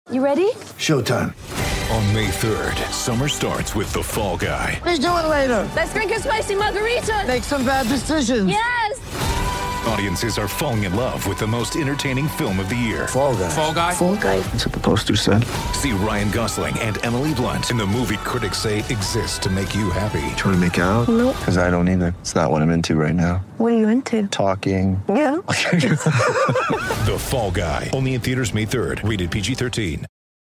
You ready? Showtime. On May 3rd, summer starts with The Fall Guy. Let's do it later. Let's drink a spicy margarita. Make some bad decisions. Yes! Audiences are falling in love with the most entertaining film of the year. Fall Guy. Fall Guy? Fall guy. That's what the poster said. See Ryan Gosling and Emily Blunt in the movie critics say exists to make you happy. Trying to make it out? Nope. Because I don't either. It's not what I'm into right now. What are you into? Talking. Yeah. The Fall Guy. Only in theaters May 3rd. Rated PG-13.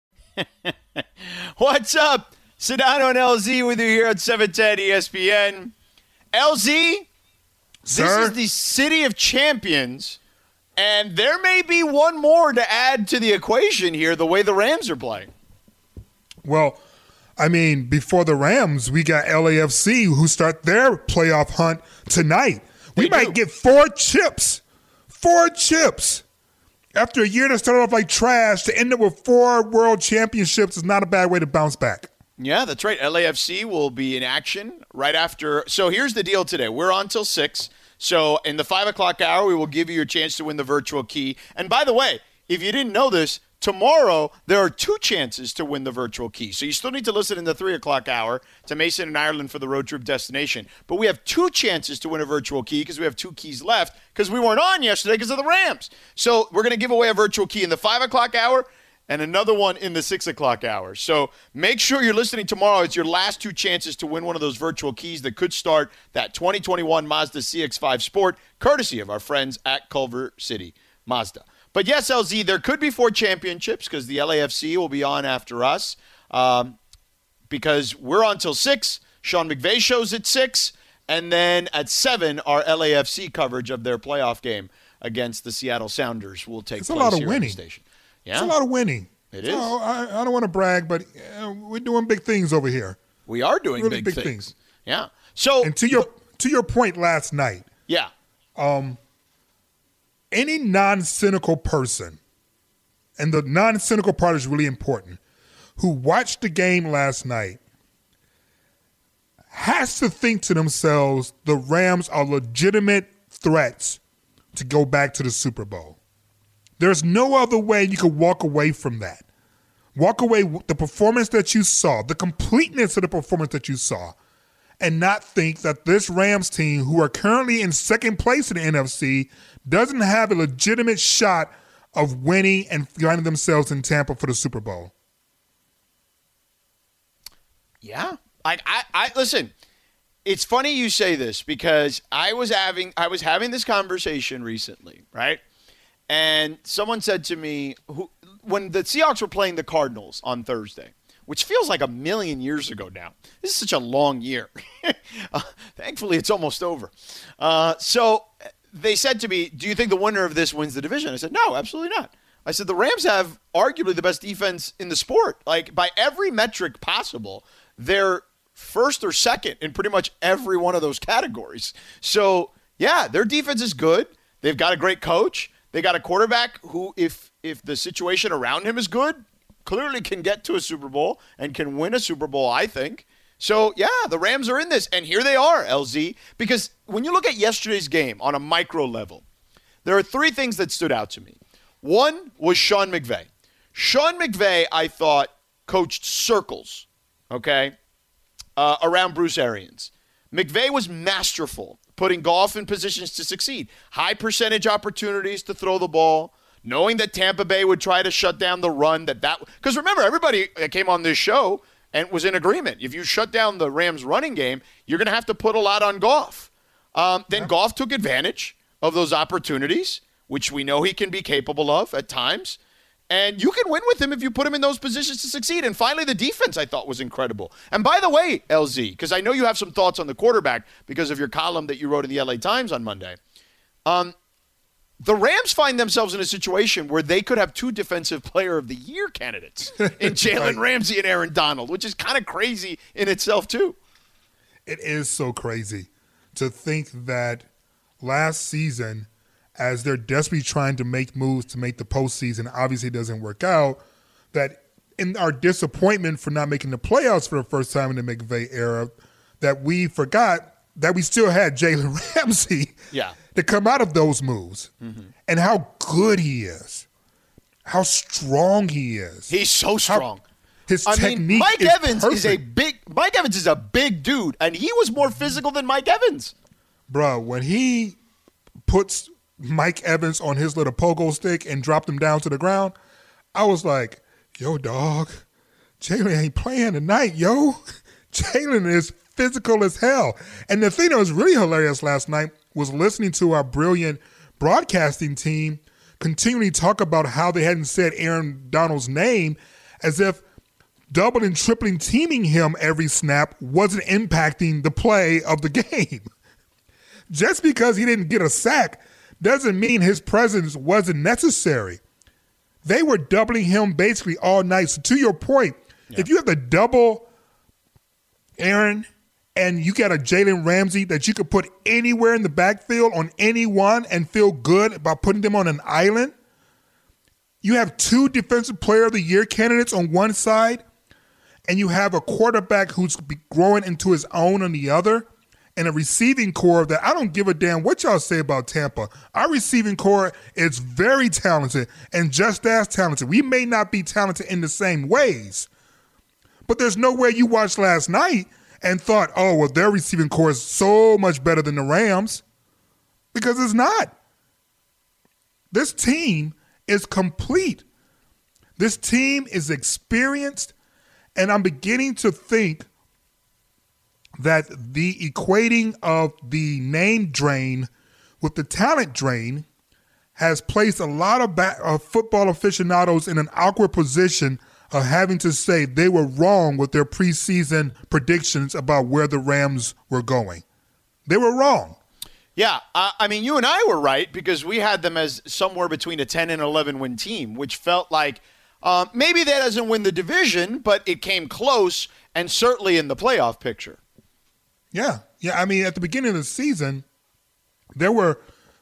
What's up? Sedano and LZ with you here at 710 ESPN. LZ, Sir? This is the City of Champions, and there may be one more to add to the equation here the way the Rams are playing. Well, I mean, before the Rams, we got LAFC who start their playoff hunt tonight. We might get 4 chips. 4 chips. After a year that started off like trash, to end up with 4 world championships is not a bad way to bounce back. Yeah, that's right. LAFC will be in action right after. So here's the deal today. We're on till 6. So in the 5 o'clock hour, we will give you your chance to win the virtual key. And by the way, if you didn't know this, tomorrow there are 2 chances to win the virtual key. So you still need to listen in the 3 o'clock hour to Mason and Ireland for the road trip destination. But we have 2 chances to win a virtual key because we have 2 keys left because we weren't on yesterday because of the Rams. So we're going to give away a virtual key in the 5 o'clock hour and another one in the 6 o'clock hour. So make sure you're listening tomorrow. It's your last 2 chances to win one of those virtual keys that could start that 2021 Mazda CX-5 Sport, courtesy of our friends at Culver City Mazda. But yes, LZ, there could be 4 championships because the LAFC will be on after us because we're on till 6. Sean McVay shows at 6. And then at 7, our LAFC coverage of their playoff game against the Seattle Sounders will take place. It's a lot of here on winning. the station. Yeah. It's a lot of winning. It is. So I don't want to brag, but we're doing big things over here. We are doing Really big big things. things. Yeah. So And to your point last night, yeah. any non-cynical person, and the non-cynical part is really important, who watched the game last night has to think to themselves the Rams are legitimate threats to go back to the Super Bowl. There's no other way you could walk away from that. Walk away with the performance that you saw, the completeness of the performance that you saw, and not think that this Rams team, who are currently in second place in the NFC, doesn't have a legitimate shot of winning and finding themselves in Tampa for the Super Bowl. Yeah. I listen, it's funny you say this because I was having this conversation recently, right? And someone said to me, when the Seahawks were playing the Cardinals on Thursday, which feels like a million years ago now. This is such a long year. Thankfully, it's almost over. So they said to me, do you think the winner of this wins the division? I said, no, absolutely not. I said, the Rams have arguably the best defense in the sport. Like, by every metric possible, they're first or second in pretty much every one of those categories. So, yeah, their defense is good. They've got a great coach. They got a quarterback who, if the situation around him is good, clearly can get to a Super Bowl and can win a Super Bowl, I think. So, yeah, the Rams are in this. And here they are, LZ, because when you look at yesterday's game on a micro level, there are 3 things that stood out to me. One was Sean McVay. Sean McVay, I thought, coached circles, okay, around Bruce Arians. McVay was masterful, putting Goff in positions to succeed. High percentage opportunities to throw the ball, knowing that Tampa Bay would try to shut down the run. Because remember, everybody that came on this show and was in agreement. If you shut down the Rams running game, you're going to have to put a lot on Goff. Then Goff took advantage of those opportunities, which we know he can be capable of at times. And you can win with him if you put him in those positions to succeed. And finally, the defense, I thought, was incredible. And by the way, LZ, because I know you have some thoughts on the quarterback because of your column that you wrote in the LA Times on Monday. The Rams find themselves in a situation where they could have 2 Defensive Player of the Year candidates in Jalen Ramsey and Aaron Donald, which is kind of crazy in itself, too. It is so crazy to think that last season, as they're desperately trying to make moves to make the postseason, obviously it doesn't work out, that in our disappointment for not making the playoffs for the first time in the McVay era, that we forgot that we still had Jalen Ramsey to come out of those moves and how good he is. how strong he is. He's so strong. His technique Mike is Evans perfect. Mike Evans is a big dude, and he was more physical than Mike Evans. Bro, when he puts Mike Evans on his little pogo stick and dropped him down to the ground, I was like, yo, dog, Jalen ain't playing tonight, yo. Jalen is physical as hell. And the thing that was really hilarious last night was listening to our brilliant broadcasting team continually talk about how they hadn't said Aaron Donald's name, as if doubling, tripling, teaming him every snap wasn't impacting the play of the game. Just because he didn't get a sack doesn't mean his presence wasn't necessary. They were doubling him basically all night. So to your point, if you have to double Aaron and you got a Jalen Ramsey that you could put anywhere in the backfield on anyone and feel good about putting them on an island, you have 2 Defensive Player of the Year candidates on one side, and you have a quarterback who's growing into his own on the other, and a receiving core that I don't give a damn what y'all say about Tampa. Our receiving core is very talented and just as talented. We may not be talented in the same ways, but there's no way you watched last night and thought, oh, well, their receiving core is so much better than the Rams, because it's not. This team is complete. This team is experienced, and I'm beginning to think that the equating of the name drain with the talent drain has placed a lot of football aficionados in an awkward position of having to say they were wrong with their preseason predictions about where the Rams were going. They were wrong. Yeah, I mean, you and I were right because we had them as somewhere between a 10 and 11 win team, which felt like maybe that doesn't win the division, but it came close and certainly in the playoff picture. Yeah. I mean, at the beginning of the season, there were,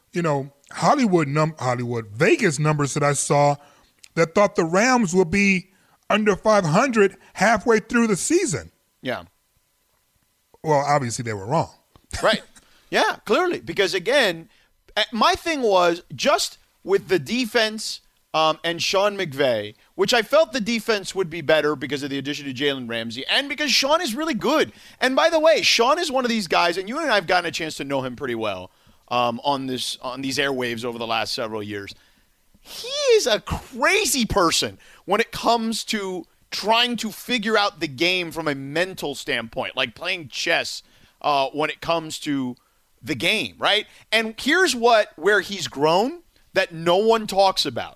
Vegas numbers that I saw that thought the Rams would be under 500 halfway through the season. Yeah. Well, obviously they were wrong. Right. Yeah, clearly. Because, again, my thing was just with the defense and Sean McVay, which I felt the defense would be better because of the addition to Jalen Ramsey and because Sean is really good. And by the way, Sean is one of these guys, and you and I have gotten a chance to know him pretty well on these airwaves over the last several years. He is a crazy person when it comes to trying to figure out the game from a mental standpoint, like playing chess when it comes to the game, right? And here's where he's grown that no one talks about.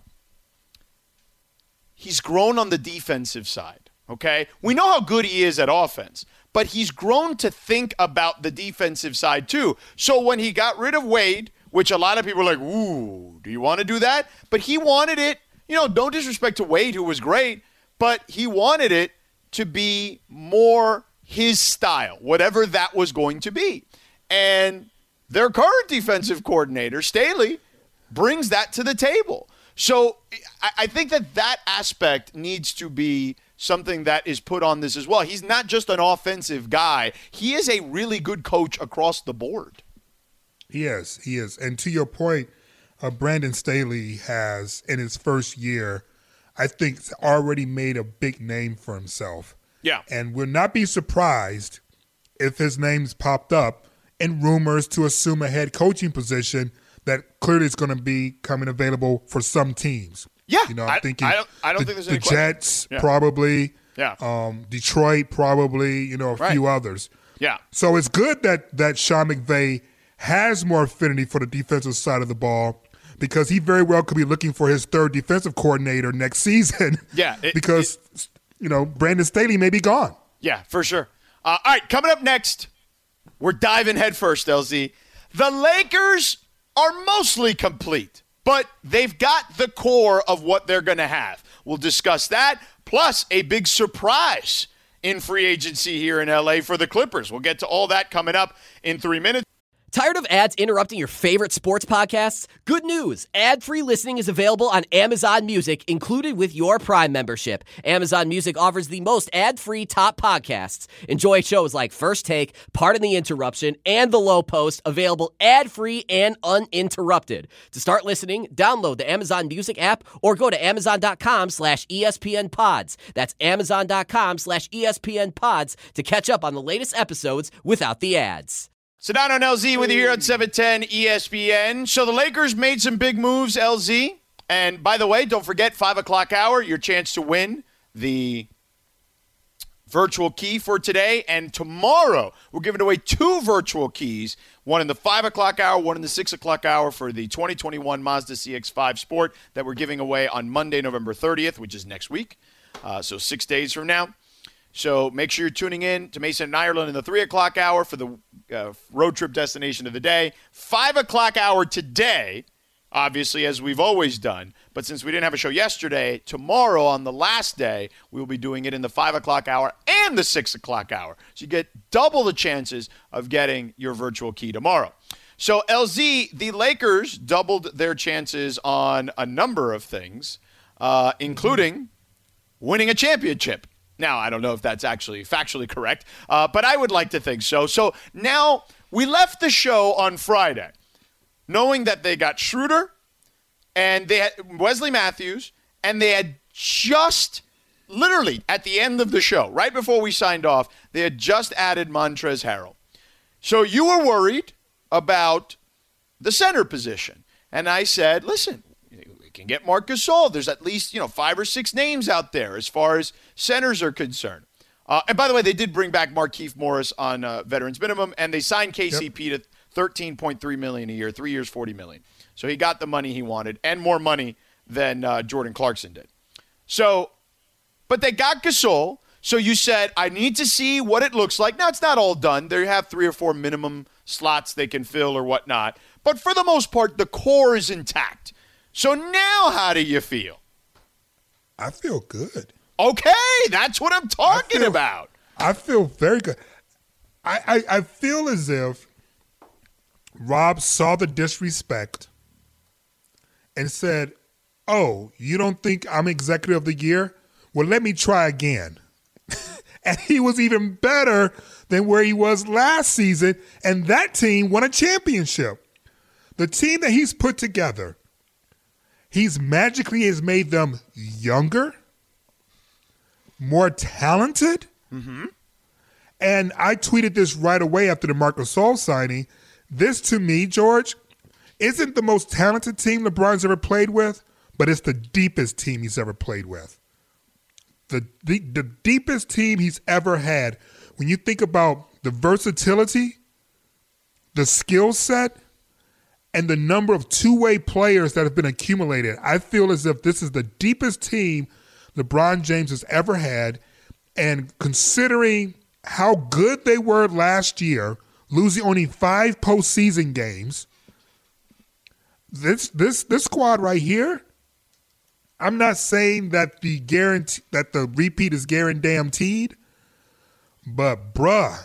He's grown on the defensive side, okay? We know how good he is at offense, but he's grown to think about the defensive side too. So when he got rid of Wade, which a lot of people are like, ooh, do you want to do that? But he wanted it, don't disrespect to Wade, who was great, but he wanted it to be more his style, whatever that was going to be. And their current defensive coordinator, Staley, brings that to the table. So I think that aspect needs to be something that is put on this as well. He's not just an offensive guy. He is a really good coach across the board. He is. And to your point, Brandon Staley has, in his first year, I think already made a big name for himself. Yeah. And will not be surprised if his name's popped up in rumors to assume a head coaching position that clearly is going to be coming available for some teams. Yeah, I'm thinking I don't think there's any the Jets probably, Detroit probably, a few others. Yeah. So it's good that Sean McVay has more affinity for the defensive side of the ball because he very well could be looking for his third defensive coordinator next season. Yeah, because Brandon Staley may be gone. Yeah, for sure. All right, coming up next, we're diving headfirst, LZ. The Lakers are mostly complete, but they've got the core of what they're going to have. We'll discuss that, plus a big surprise in free agency here in LA for the Clippers. We'll get to all that coming up in 3 minutes. Tired of ads interrupting your favorite sports podcasts? Good news! Ad-free listening is available on Amazon Music, included with your Prime membership. Amazon Music offers the most ad-free top podcasts. Enjoy shows like First Take, Pardon the Interruption, and The Low Post, available ad-free and uninterrupted. To start listening, download the Amazon Music app or go to amazon.com/ESPN Pods. That's amazon.com/ESPN Pods to catch up on the latest episodes without the ads. Sedano and LZ with you here on 710 ESPN. So the Lakers made some big moves, LZ. And by the way, don't forget, 5 o'clock hour, your chance to win the virtual key for today. And tomorrow, we're giving away 2 virtual keys, one in the 5 o'clock hour, one in the 6 o'clock hour for the 2021 Mazda CX-5 Sport that we're giving away on Monday, November 30th, which is next week. So 6 days from now. So make sure you're tuning in to Mason and Ireland in the 3 o'clock hour for the road trip destination of the day. 5 o'clock hour today, obviously, as we've always done. But since we didn't have a show yesterday, tomorrow on the last day, we'll be doing it in the 5 o'clock hour and the 6 o'clock hour. So you get double the chances of getting your virtual key tomorrow. So, LZ, the Lakers doubled their chances on a number of things, including winning a championship. Now, I don't know if that's actually factually correct, but I would like to think so. So now we left the show on Friday knowing that they got Schroeder and they had Wesley Matthews, and they had just literally at the end of the show, right before we signed off, they had just added Montrezl Harrell. So you were worried about the center position. And I said, listen, can get Marc Gasol. There's at least, 5 or 6 names out there as far as centers are concerned. And by the way, they did bring back Markieff Morris on veterans minimum, and they signed KCP to $13.3 million a year, 3 years, $40 million. So he got the money he wanted and more money than Jordan Clarkson did. So, but they got Gasol. So you said, I need to see what it looks like. Now, it's not all done. They have 3 or 4 minimum slots they can fill or whatnot. But for the most part, the core is intact. So now how do you feel? I feel good. Okay, that's what I'm talking about. I feel very good. I feel as if Rob saw the disrespect and said, oh, you don't think I'm executive of the year? Well, let me try again. And he was even better than where he was last season, and that team won a championship. The team that he's put together, he's magically has made them younger, more talented. Mm-hmm. And I tweeted this right away after the Marc Gasol signing. This, to me, George, isn't the most talented team LeBron's ever played with, but it's the deepest team he's ever played with. The deepest team he's ever had. When you think about the versatility, the skill set, and the number of two-way players that have been accumulated, I feel as if this is the deepest team LeBron James has ever had. And considering how good they were last year, losing only 5 postseason games, this squad right here, I'm not saying that the repeat is guaranteed, but bruh,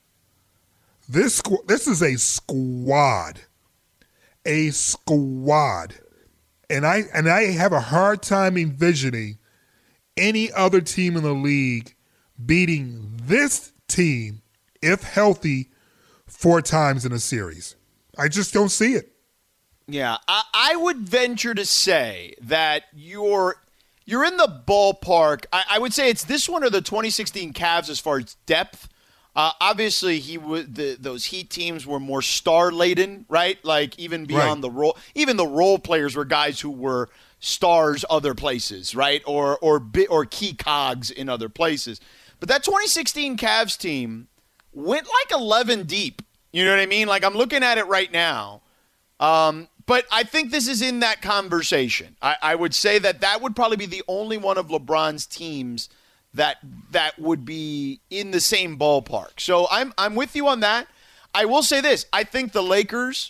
this is a squad. A squad. And I have a hard time envisioning any other team in the league beating this team, if healthy, 4 times in a series. I just don't see it. Yeah, I would venture to say that you're in the ballpark. I would say it's this one or the 2016 Cavs as far as depth. Obviously, those Heat teams were more star-laden, right? Like even beyond the role, even the role players were guys who were stars other places, right? Or key cogs in other places. But that 2016 Cavs team went like 11 deep. You know what I mean? Like I'm looking at it right now. But I think this is in that conversation. I would say that would probably be the only one of LeBron's teams that would be in the same ballpark. So I'm with you on that. I will say this. I think the Lakers,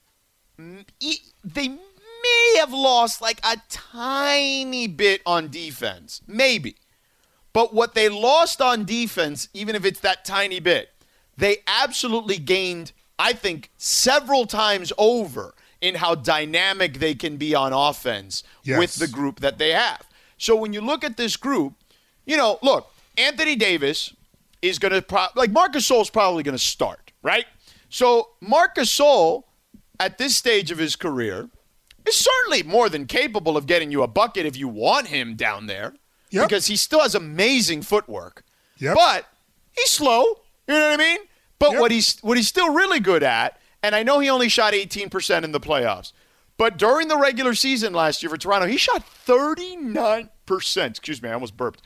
they may have lost like a tiny bit on defense. Maybe. But what they lost on defense, even if it's that tiny bit, they absolutely gained I think, several times over in how dynamic they can be on offense with the group that they have. So when you look at this group, look, Anthony Davis is going to Marc Gasol's probably going to start, right? So Marc Gasol, at this stage of his career, is certainly more than capable of getting you a bucket if you want him down there, because he still has amazing footwork. But he's slow, you know what I mean? But what he's still really good at, and I know he only shot 18% in the playoffs, but during the regular season last year for Toronto, he shot 39%. Excuse me, I almost burped.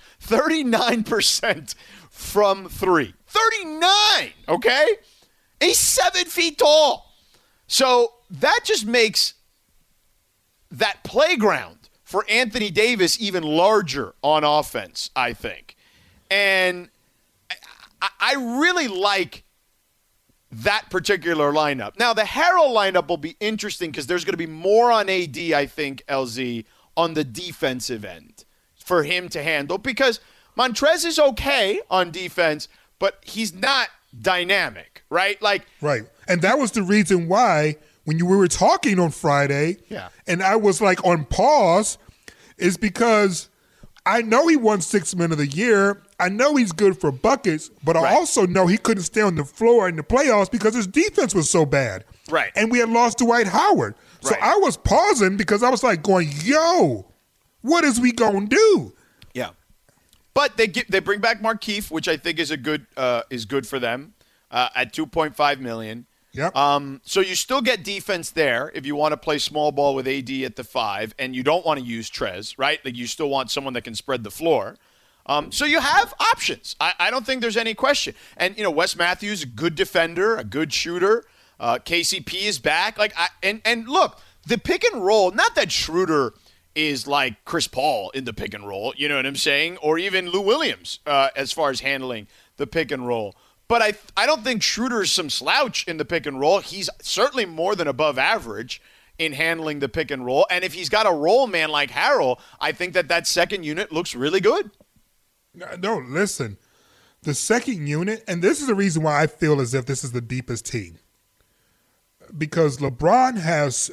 39% from three. 39, okay? He's 7 feet tall. So that just makes that playground for Anthony Davis even larger on offense, I think. And I really like that particular lineup. Now, the Harrell lineup will be interesting because there's going to be more on AD, I think, LZ, on the defensive end for him to handle, because Montrez is okay on defense, but he's not dynamic, right? Right. And that was the reason why when we were talking on Friday, and I was like on pause, is because I know he won 6th Man of the Year. I know he's good for buckets, but I also know he couldn't stay on the floor in the playoffs because his defense was so bad. Right. And we had lost Dwight Howard. So I was pausing because I was like going, yo, what is we going to do? Yeah. But they bring back Markieff, which I think is good for them at $2.5 million. Yep. So you still get defense there if you want to play small ball with AD at the 5, and you don't want to use Trez, right? Like, you still want someone that can spread the floor. So you have options. I don't think there's any question. And, Wes Matthews, a good defender, a good shooter. KCP is back. And look, the pick and roll, not that Schroeder is like Chris Paul in the pick and roll, you know what I'm saying? Or even Lou Williams as far as handling the pick and roll. But I don't think Schroeder is some slouch in the pick and roll. He's certainly more than above average in handling the pick and roll. And if he's got a roll man like Harrell, I think that second unit looks really good. No, listen. The second unit, and this is the reason why I feel as if this is the deepest team. Because LeBron has,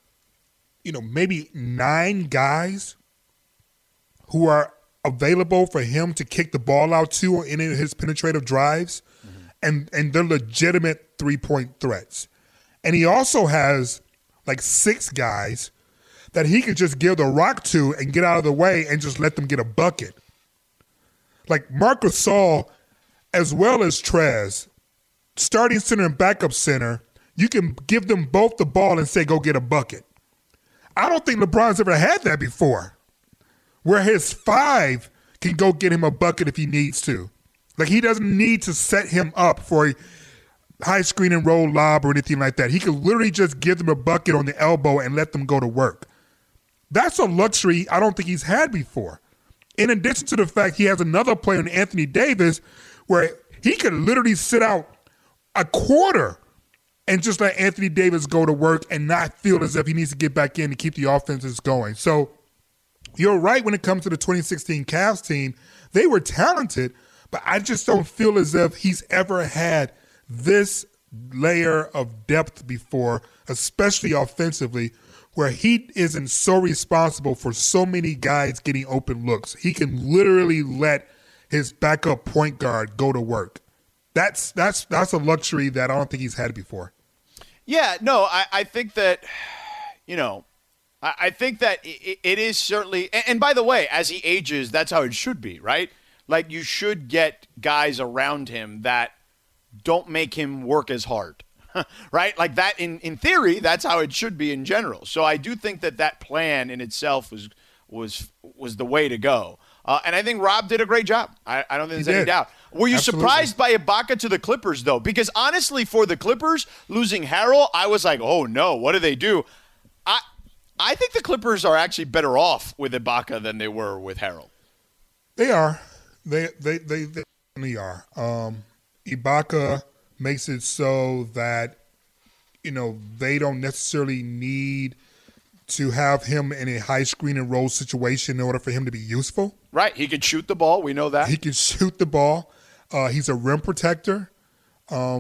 maybe 9 guys who are available for him to kick the ball out to in his penetrative drives. And they're legitimate three-point threats. And he also has like 6 guys that he could just give the rock to and get out of the way and just let them get a bucket. Like Marc Gasol, as well as Trez, starting center and backup center, you can give them both the ball and say, go get a bucket. I don't think LeBron's ever had that before, where his 5 can go get him a bucket if he needs to. Like, he doesn't need to set him up for a high screen and roll lob or anything like that. He could literally just give them a bucket on the elbow and let them go to work. That's a luxury I don't think he's had before. In addition to the fact he has another player in Anthony Davis where he could literally sit out a quarter and just let Anthony Davis go to work and not feel as if he needs to get back in to keep the offenses going. So you're right when it comes to the 2016 Cavs team. They were talented, but I just don't feel as if he's ever had this layer of depth before, especially offensively, where he isn't so responsible for so many guys getting open looks. He can literally let his backup point guard go to work. That's a luxury that I don't think he's had before. Yeah, no, I think that, I think that it is certainly, and by the way, as he ages, that's how it should be, right? Like, you should get guys around him that don't make him work as hard, right? Like that, in theory, that's how it should be in general. So I do think that plan in itself was the way to go. And I think Rob did a great job. I don't think there's any doubt. Were you surprised by Ibaka to the Clippers, though? Because honestly, for the Clippers, losing Harrell, I was like, oh, no, what do they do? I think the Clippers are actually better off with Ibaka than they were with Harrell. They are. They definitely are. Ibaka makes it so that, they don't necessarily need to have him in a high screen and roll situation in order for him to be useful. Right. He can shoot the ball. We know that. He can shoot the ball. He's a rim protector.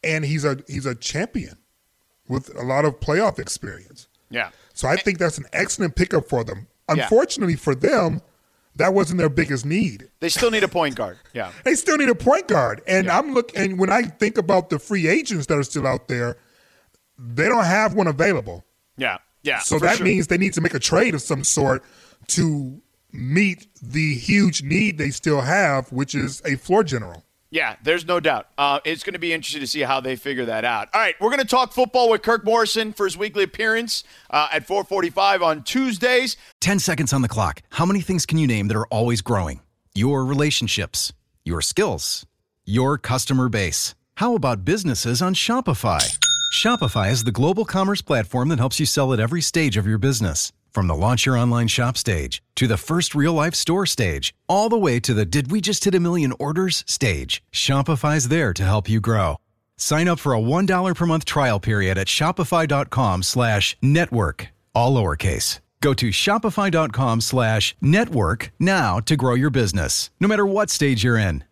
and he's a champion with a lot of playoff experience. Yeah. So I think that's an excellent pickup for them. Yeah. Unfortunately for them, that wasn't their biggest need. They still need a point guard. Yeah. They still need a point guard. And and when I think about the free agents that are still out there, they don't have one available. Yeah. Yeah. So that means they need to make a trade of some sort to meet the huge need they still have, which is a floor general. Yeah, there's no doubt. It's going to be interesting to see how they figure that out. All right, we're going to talk football with Kirk Morrison for his weekly appearance at 4:45 on Tuesdays. 10 seconds on the clock. How many things can you name that are always growing? Your relationships, your skills, your customer base. How about businesses on Shopify? Shopify is the global commerce platform that helps you sell at every stage of your business. From the launch your online shop stage to the first real-life store stage, all the way to the did we just hit a million orders stage, Shopify's there to help you grow. Sign up for a $1 per month trial period at shopify.com/network, all lowercase. Go to shopify.com/network now to grow your business, no matter what stage you're in.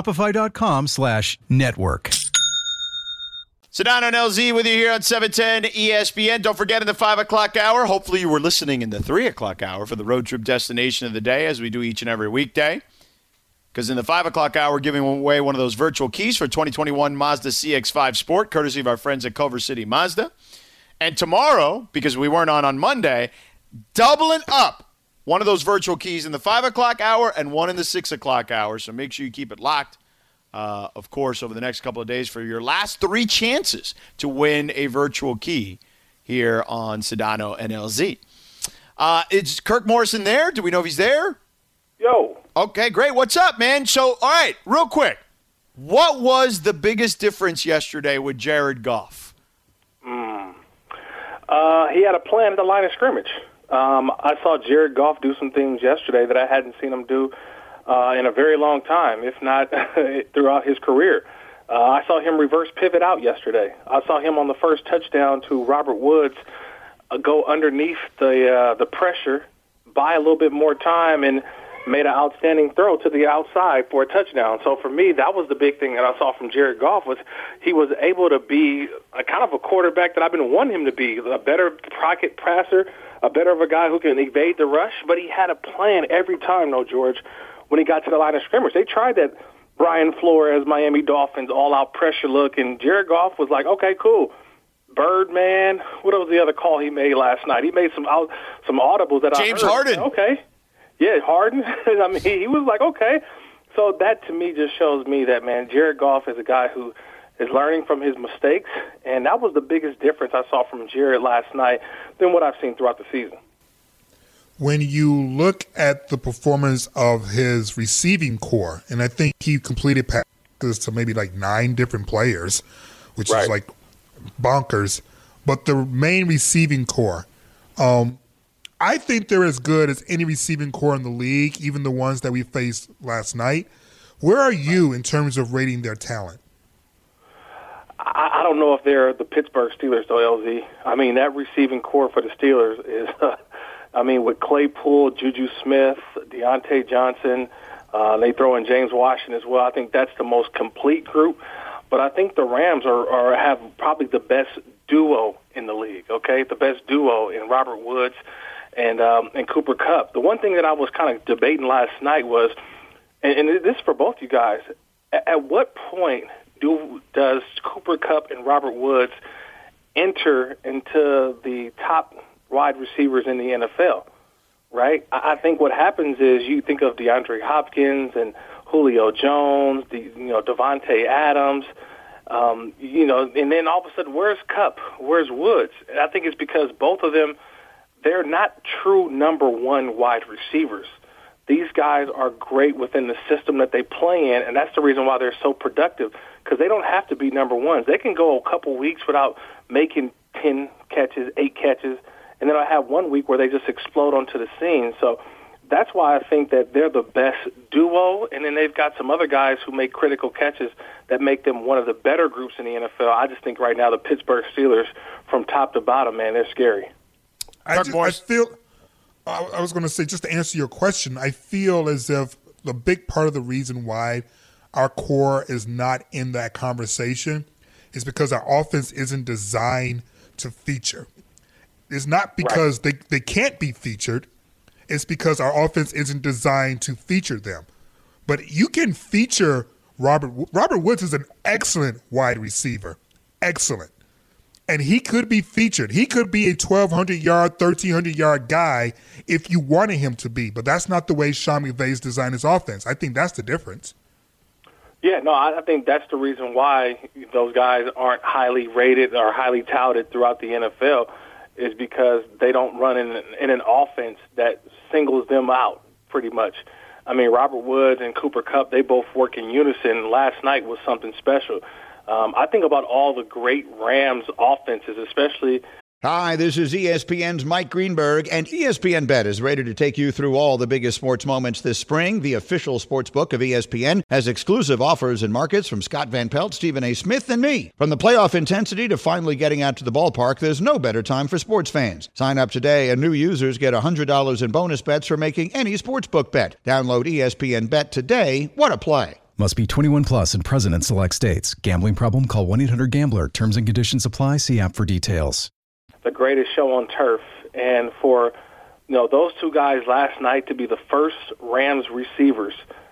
Shopify.com/network. Sedano and LZ with you here on 710 ESPN. Don't forget in the 5 o'clock hour, hopefully you were listening in the 3 o'clock hour for the road trip destination of the day, as we do each and every weekday. Because in the 5 o'clock hour, we're giving away one of those virtual keys for 2021 Mazda CX-5 Sport, courtesy of our friends at Culver City Mazda. And tomorrow, because we weren't on Monday, doubling up one of those virtual keys in the 5 o'clock hour and one in the 6 o'clock hour. So make sure you keep it locked. Of course, over the next couple of days for your last 3 chances to win a virtual key here on Sedano and LZ. Is Kirk Morrison there? Do we know if he's there? Yo. Okay, great. What's up, man? So, all right, real quick. What was the biggest difference yesterday with Jared Goff? He had a plan at the line of scrimmage. I saw Jared Goff do some things yesterday that I hadn't seen him do in a very long time, if not throughout his career. I saw him reverse pivot out yesterday. I saw him on the first touchdown to Robert Woods go underneath the pressure, buy a little bit more time, and made an outstanding throw to the outside for a touchdown. So for me, that was the big thing that I saw from Jared Goff, was he was able to be a kind of a quarterback that I've been wanting him to be, a better pocket passer, a better of a guy who can evade the rush, but he had a plan every time, though, George, when he got to the line of scrimmage. They tried that Brian Flores, Miami Dolphins, all-out pressure look, and Jared Goff was like, okay, cool. Birdman, what was the other call he made last night? He made some audibles that James I heard. Harden. Okay. Yeah, Harden. I mean, he was like, okay. So that, to me, just shows me that, man, Jared Goff is a guy who is learning from his mistakes, and that was the biggest difference I saw from Jared last night than what I've seen throughout the season. When you look at the performance of his receiving core, and I think he completed passes to maybe like 9 different players, which is like bonkers, but the main receiving core, I think they're as good as any receiving core in the league, even the ones that we faced last night. Where are you in terms of rating their talent? I don't know if they're the Pittsburgh Steelers, though, LZ. I mean, that receiving core for the Steelers is, with Claypool, Juju Smith, Deontay Johnson, they throw in James Washington as well. I think that's the most complete group. But I think the Rams have probably the best duo in the league, okay? The best duo in Robert Woods and Cooper Kupp. The one thing that I was kind of debating last night was, and this is for both you guys, at what point does Cooper Kupp and Robert Woods enter into the top wide receivers in the NFL, right? I think what happens is you think of DeAndre Hopkins and Julio Jones, Devontae Adams, and then all of a sudden, where's Kupp? Where's Woods? And I think it's because both of them, they're not true number one wide receivers. These guys are great within the system that they play in, and that's the reason why they're so productive, because they don't have to be number ones. They can go a couple weeks without making 10 catches, 8 catches, and then I have one week where they just explode onto the scene. So that's why I think that they're the best duo, and then they've got some other guys who make critical catches that make them one of the better groups in the NFL. I just think right now the Pittsburgh Steelers, from top to bottom, man, they're scary. I was going to say, just to answer your question, I feel as if the big part of the reason why our core is not in that conversation is because our offense isn't designed to feature. It's not because they can't be featured. It's because our offense isn't designed to feature them. But you can feature Robert Woods is an excellent wide receiver. Excellent. And he could be featured. He could be a 1,200-yard, 1,300-yard guy if you wanted him to be. But that's not the way Sean McVay's designed his offense. I think that's the difference. Yeah, no, I think that's the reason why those guys aren't highly rated or highly touted throughout the NFL is because they don't run in an offense that singles them out pretty much. I mean, Robert Woods and Cooper Kupp, they both work in unison. Last night was something special. I think about all the great Rams offenses, especially. Hi, this is ESPN's Mike Greenberg, and ESPN Bet is ready to take you through all the biggest sports moments this spring. The official sports book of ESPN has exclusive offers and markets from Scott Van Pelt, Stephen A. Smith, and me. From the playoff intensity to finally getting out to the ballpark, there's no better time for sports fans. Sign up today, and new users get $100 in bonus bets for making any sportsbook bet. Download ESPN Bet today. What a play. Must be 21 plus and present in select states. Gambling problem? Call 1-800-GAMBLER. Terms and conditions apply. See app for details. The greatest show on turf, and for those two guys last night to be the first Rams receivers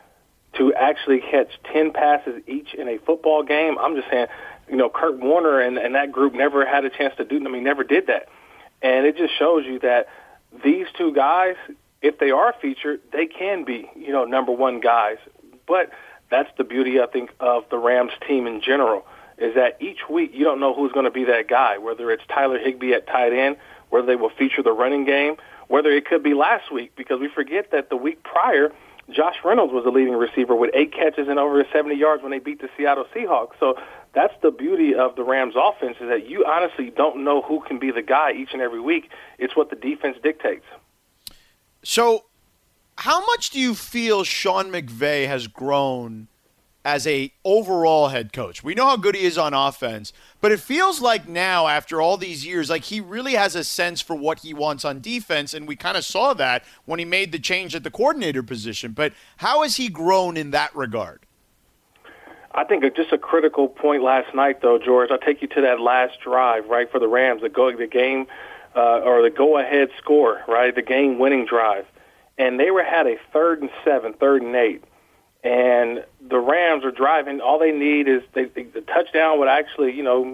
to actually catch 10 passes each in a football game. I'm just saying, Kurt Warner and that group never had a chance to do. I mean, never did that, and it just shows you that these two guys, if they are featured, they can be number one guys. But that's the beauty, I think, of the Rams team in general. Is that each week you don't know who's going to be that guy, whether it's Tyler Higbee at tight end, whether they will feature the running game, whether it could be last week, because we forget that the week prior, Josh Reynolds was the leading receiver with 8 catches and over 70 yards when they beat the Seattle Seahawks. So that's the beauty of the Rams offense, is that you honestly don't know who can be the guy each and every week. It's what the defense dictates. So how much do you feel Sean McVay has grown as a overall head coach? We know how good he is on offense, but it feels like now, after all these years, like he really has a sense for what he wants on defense, and we kind of saw that when he made the change at the coordinator position. But how has he grown in that regard? I think just a critical point last night, though, George. I'll take you to that last drive, right, for the Rams, the go-ahead score, right, the game-winning drive. And they had a 3rd and 7, 3rd and 8. And the Rams are driving. All they need is the touchdown would actually,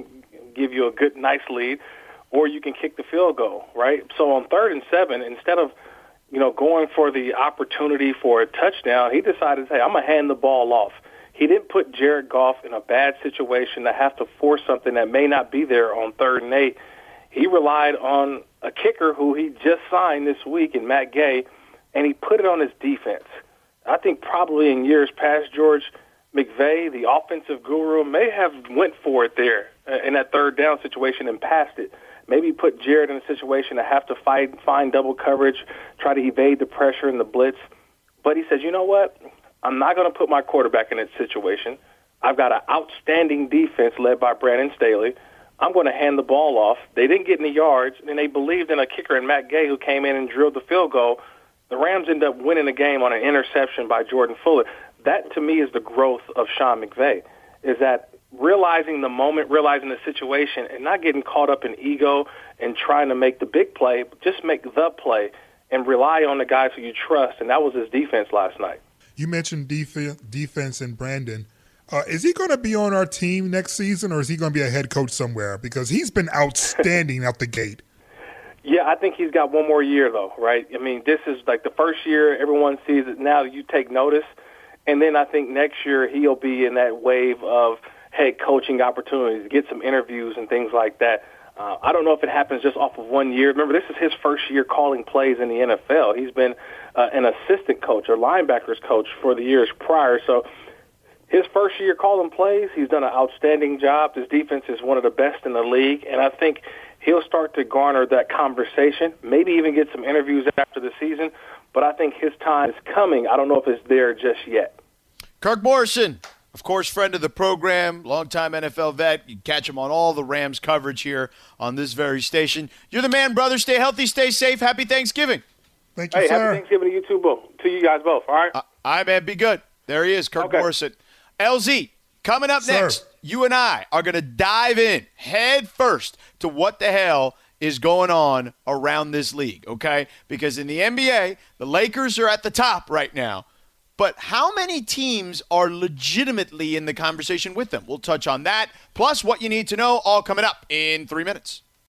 give you a good, nice lead, or you can kick the field goal, right? So on 3rd and 7, instead of, going for the opportunity for a touchdown, he decided, hey, I'm going to hand the ball off. He didn't put Jared Goff in a bad situation to have to force something that may not be there on 3rd and 8. He relied on a kicker who he just signed this week in Matt Gay, and he put it on his defense. I think probably in years past, George, McVay, the offensive guru, may have went for it there in that 3rd down situation and passed it. Maybe put Jared in a situation to have to find double coverage, try to evade the pressure and the blitz. But he says, you know what? I'm not going to put my quarterback in that situation. I've got an outstanding defense led by Brandon Staley. I'm going to hand the ball off. They didn't get any yards, and they believed in a kicker in Matt Gay who came in and drilled the field goal. The Rams end up winning the game on an interception by Jordan Fuller. That, to me, is the growth of Sean McVay, is that realizing the moment, realizing the situation, and not getting caught up in ego and trying to make the big play, but just make the play and rely on the guys who you trust, and that was his defense last night. You mentioned defense and Brandon. Is he going to be on our team next season, or is he going to be a head coach somewhere? Because he's been outstanding out the gate. Yeah, I think he's got one more year, though, right? I mean, this is like the first year everyone sees it. Now you take notice. And then I think next year he'll be in that wave of head coaching opportunities, get some interviews and things like that. I don't know if it happens just off of 1 year. Remember, this is his first year calling plays in the NFL. He's been an assistant coach or linebackers coach for the years prior. So his first year calling plays, he's done an outstanding job. His defense is one of the best in the league. And I think he'll start to garner that conversation, maybe even get some interviews after the season. But I think his time is coming. I don't know if it's there just yet. Kirk Morrison, of course, friend of the program, longtime NFL vet. You can catch him on all the Rams coverage here on this very station. You're the man, brother. Stay healthy, stay safe. Happy Thanksgiving. Thank you, sir. Happy Thanksgiving to you too, both. To you guys both, all right? All right, man. Be good. There he is, Kirk Morrison. LZ, coming up next. you and I are going to dive in head first to what the hell is going on around this league, okay? Because in the NBA, the Lakers are at the top right now. But how many teams are legitimately in the conversation with them? We'll touch on that, plus what you need to know, all coming up in 3 minutes.